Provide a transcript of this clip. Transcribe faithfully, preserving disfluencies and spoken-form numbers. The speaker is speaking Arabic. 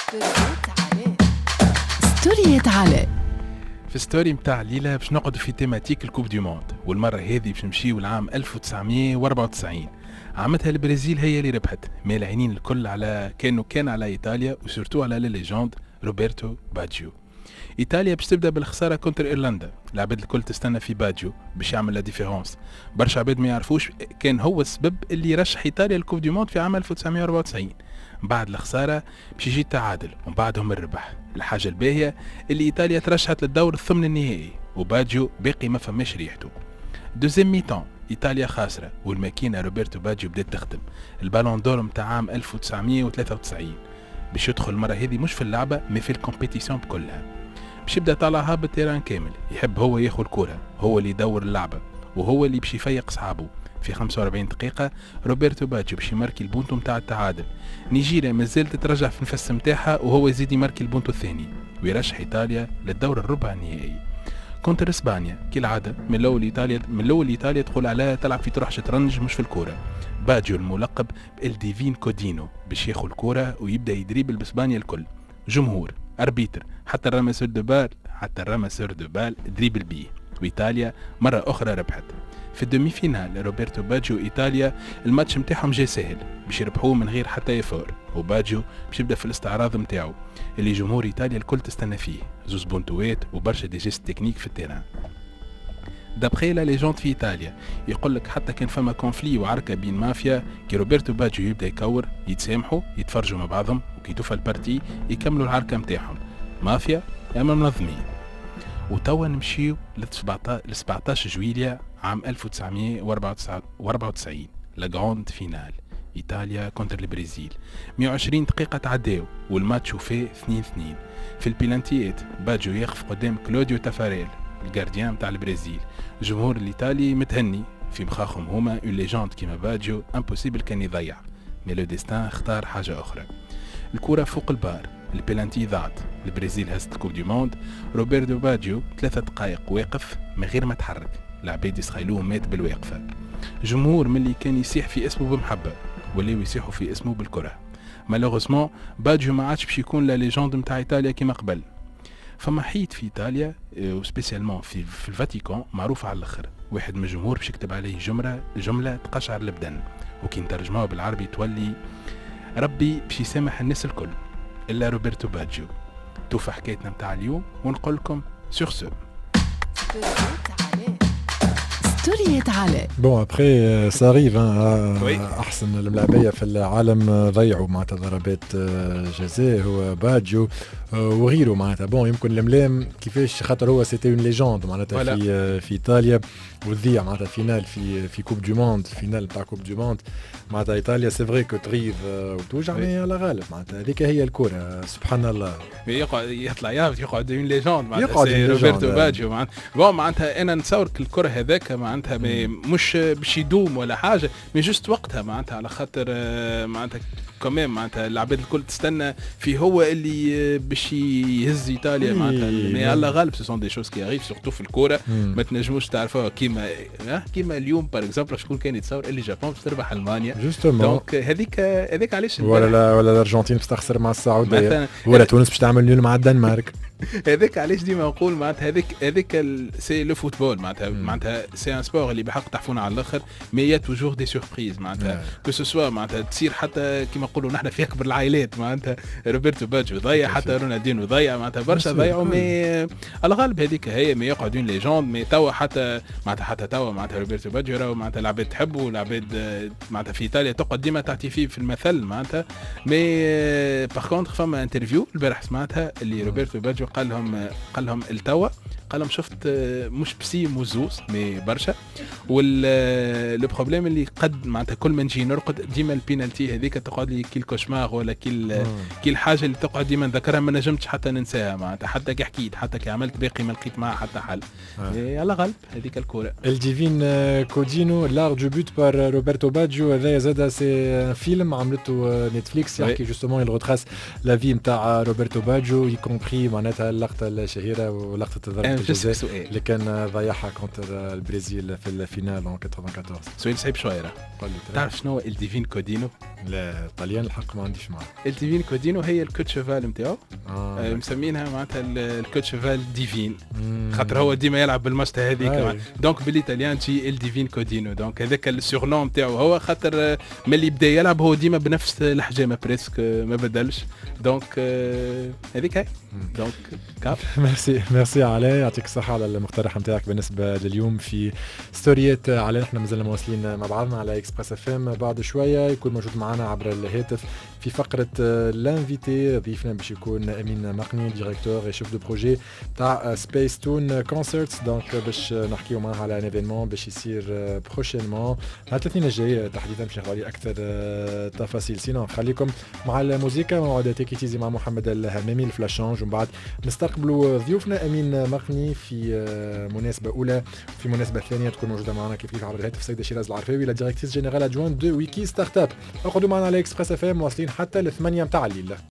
ستوريات علاء. في ستوري متاع ليلة باش نقعد في تيماتيك الكوب دي موند، والمرة هذه باش نمشيو لعام ألف وتسعمية وأربعة وتسعين. عامتها البرازيل هي اللي ربحت، مال عينين الكل على كانوا كان على إيطاليا وسورتو على الليجوند روبرتو باجيو. إيطاليا باش تبدأ بالخسارة كونتر إيرلندا، العباد الكل تستنى في باجيو باش يعمل لا ديفيرونس. برشا عباد ما يعرفوش كان هو السبب اللي يرشح إيطاليا الكوب دي موند في عام ألف وتسعمية وأربعة وتسعين. بعد الخسارة باش يجي التعادل ومن بعدهم الربح. الحاجة الباهية اللي إيطاليا ترشحت للدور الثمن النهائي وباجيو باقي ما فماش ريحته. دوزيام ميتان إيطاليا خاسرة والماكينة روبرتو باجيو بدأت تخدم. البالون دور متاع عام ألف وتسعمية وثلاثة وتسعين باش يدخل المرة هذه مش في اللعبة ما في الكومبيتيسيون بكلها. باش يبدأ طالع هابط تيران كامل، يحب هو ياخذ الكرة، هو اللي يدور اللعبة وهو اللي باش يفيق صحابه. في خمسة وأربعين دقيقة روبرتو باجيو باش يماركي البونتو متاع التعادل. نيجيريا مازالت تترجع في النفس متاعها وهو يزيد يماركي البونتو الثاني ويرشح إيطاليا للدور الربع النهائي. كونتر اسبانيا كالعادة من الاول ايطاليا من الاول ايطاليا تدخل على تلعب في طرح شطرنج مش في الكوره. باجيو الملقب بالديفين كودينو باش ياخذ الكوره ويبدا يدريبل باسبانيا الكل. جمهور اربيتر حتى الرامسور دو بال حتى الرامسور دو بال دريبل بيه، وايطاليا مره اخرى ربحت. في الدومي فينال روبرتو باجيو ايطاليا الماتش نتاعهم جاي سهل باش يربحوه من غير حتى يفور، وباجيو باش يبدا في الاستعراض نتاعو اللي جمهور ايطاليا الكل تستنى فيه، زوز بونتوات وبرشا دي جيست تكنيك في التيران. دابخي لا ليجوند في ايطاليا يقول لك حتى كان فما كونفلي وعركه بين مافيا كي روبرتو باجيو يبدا يكور يتسامحوا يتفرجوا مع بعضهم وكي توفى البارتي يكملوا العركه نتاعهم مافيا اما منظمين. وتوا نمشيو ل سبعطاش جويليا عام ألف وتسعمية وأربعة وتسعين، لا غراند فينال إيطاليا كونتر البرازيل. مية وعشرين دقيقة تعداو والماتش وفيه اثنين اثنين. في البيلانتيات باجيو يخف قدام كلوديو تافاريل الجارديان متاع البرازيل. الجمهور الإيطالي متهني في مخاخهم هما اون ليجوند كيما باجيو امبوسيبل كان يضيع، مي لو ديستان اختار حاجة أخرى. الكرة فوق البار، البيلانتي ضاعت، البرازيل هزت الكوب دي موند. روبرتو باجيو ثلاثة دقائق واقف من غير ما تحرك، العباد يسخيلوه مات بالواقفة. جمهور من اللي كان يسيح في اسمه بمحبة واللي يسيحوا في اسمه بالكره. مالوغوسمون باجيو ما عادش باش يكون لا ليجوند نتاع ايطاليا كما قبل. فما حيد في ايطاليا وسبيسيالمون في في الفاتيكان معروف على الاخر، واحد من الجمهور باش يكتب عليه جمله جمله تقشعر البدن، وكي نترجموها بالعربي تولي ربي باش يسامح الناس الكل الا روبرتو باجيو. توفى حكايتنا نتاع اليوم ونقول لكم سور سو ستوريات علاء. بون ابخي ساريف احسن الملاعبيه في العالم ضيعوا معناتها ضربات جزاء هو باجيو وغيره معناتها. بون يمكن الملام كيفاش خاطر هو سيتي اون ليجوند معناتها في في ايطاليا وذيع معناتها فينال في في كوب دو موند، فينال تاع كوب دو موند معناتها ايطاليا سي فري كو تغيب وتوجع مي على غالب معناتها هذيك هي الكره سبحان الله. يقعد يطلع يهبط يقعد اون ليجوند معناتها روبرتو باجيو معناتها. بون معناتها انا نتصور الكره هذاك معناتها مش باش يدوم ولا حاجه، مي جوست وقتها معناتها على خاطر معناتها كمان معناتها العباد الكل تستنى في هو اللي باش يهز ايطاليا معناتها. مي على غالب سو سون دي شوز كي اريف سورتو في الكوره ما تنجموش تعرفوها كيما كيما اليوم باغ اكزومبل شكون كان يتصور اللي جابون باش تربح المانيا دونك هذيك هذيك علاش ولا ولا الارجنتين باش تخسر مع السعوديه ولا تونس باش تعمل نول مع الدنمارك. هذاك علاش ديما نقول معناتها هذيك هذيك سي لو فوتبول معناتها معناتها سي ان سبور اللي بحق تحفونا على الاخر مي يا توجور دي سوربريز معناتها كو سو سوا معناتها تصير حتى كيما نقولوا نحن في اكبر العائلات معناتها روبرتو باجيو ضيع حتى رونالدينو ضيع معناتها برشا ضيعوا مي على غالب هذيك هي مي يقعدون ليجوند مي توا حتى معناتها حتى توا معناتها روبرتو باجيو راهو معناتها العباد تحبوا العباد معناتها في ايطاليا تقعد ديما تعطي فيه في المثل معناتها. مي باغ كونتر فما انترفيو البارح سمعتها اللي روبرتو باجيو قال لهم قال لهم التوا قال لهم شفت مش بسيم وزوز مي برشا وال بروبليم اللي قد معناتها كل ما نجي نرقد ديما البينالتي هذيك تقعد لي كيل كوشمار ولا كيل كيل حاجه اللي تقعد ديما نذكرها ما نجمتش حتى ننساها معناتها حتى كي حكيت حتى كي عملت باقي ما لقيت معها حتى حل. على غالب هذيك الكوره الديفين كودينو لار دو بوت بار روبرتو باجيو. هذا زاد سي فيلم عملته نتفليكس يحكي جوستومون الغوتراس لا في نتاع روبرتو باجيو يكونبري معناتها اللقطه الشهيره ولقطه ضربه الجزائر اللي كان ضيعها كونتر البرازيل في الفينال ألف وتسعمية وأربعة وثمانين. سؤال صعيب شويه. تعرف شنو هو الديفين كودينو؟ لا الطليان الحق ما عنديش معاه. الديفين كودينو هي الكوت شيفال نتاعو، آه مسمينها معناتها الكوت شيفال ديفين، خاطر هو ديما يلعب بالمشطه هذيك، دونك بالايطاليان تجي الديفين كودينو، دونك هذاك السورنوم نتاعو هو خاطر ملي بدا يلعب هو ديما بنفس الحجامه بريسك ما بدلش، دونك هذيك هي. دونك كاف. ميرسي ميرسي علاء، يعطيك الصحه على المقترح نتاعك بالنسبه لليوم في ستوريات علاء. احنا مازلنا مواصلين مع بعضنا على اكسبريس اف ام، بعد شويه يكون موجود معنا عبر الهاتف في فقره لانفيتي ضيفنا باش يكون امين مقني ديريكتور شيف دو بروجي تاع سبيس تون كونسرتس، دونك باش نحكيو معاه على ان ايفينمون باش يصير بروشينمون على الاثنين الجاي تحديدا، باش ناخذ عليه اكثر تفاصيل. سينو خليكم مع الموسيقى موعد تيكيتيزي مع محمد الهمامي الفلاشونج، ومن بعد نستقبلوا ضيوفنا امين مقني في مناسبه اولى، في مناسبه ثانيه تكون موجوده معنا كيف كيف عبر الهاتف السيده شيراز العرفاوي لا ديريكتريس جينيرال ادجوان دو ويكي ستارت اب. اقعدوا معنا على اكسبريس اف ام واصلين حتى الثمانية متاع الليل.